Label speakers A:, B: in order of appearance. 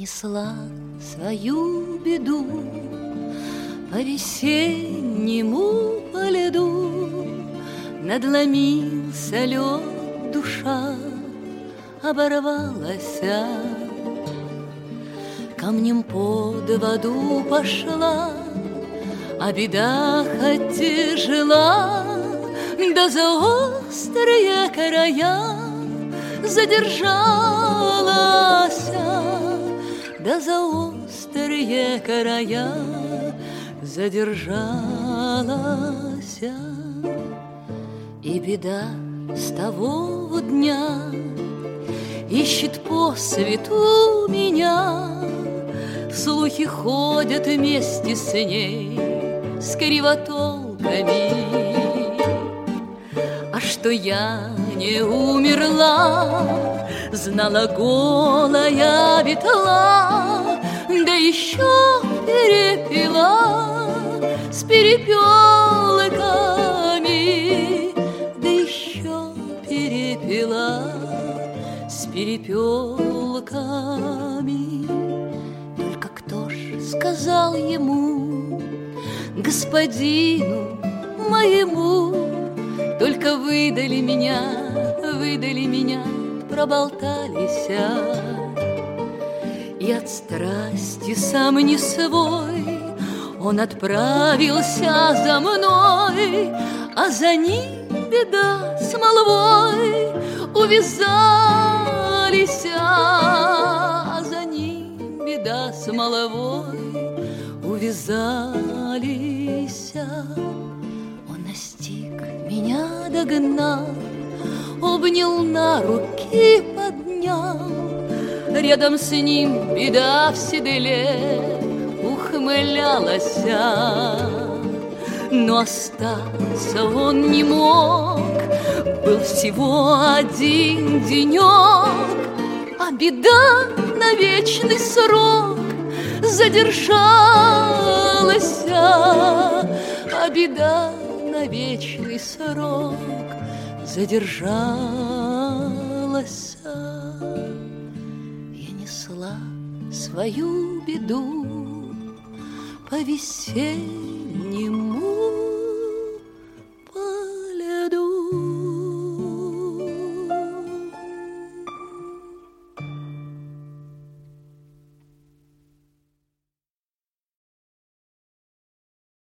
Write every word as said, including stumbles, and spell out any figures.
A: несла свою беду по весеннему по льду. Надломился лед, душа оборвалась, камнем под воду пошла, а беда хоть тяжела, да за острые края задержалась, да за острые края задержалась. И беда с того дня ищет по свету меня. Слухи ходят вместе с ней, с кривотолками, а что я не умерла, знала голая ветла, да еще перепела с перепелками, да еще перепела с перепелками. Только кто ж сказал ему, господину моему, только выдали меня, выдали меня, проболтались, и от страсти сам не свой он отправился за мной, а за ним беда с молвой увязались, а за ним беда с молвой увязались. Он настиг меня, догнал, обнял на руки, поднял. Рядом с ним беда в седле ухмылялась, но остаться он не мог. Был всего один денек, а беда на вечный срок задержалась, а беда на вечный срок задержалась. Я несла свою беду по весеннему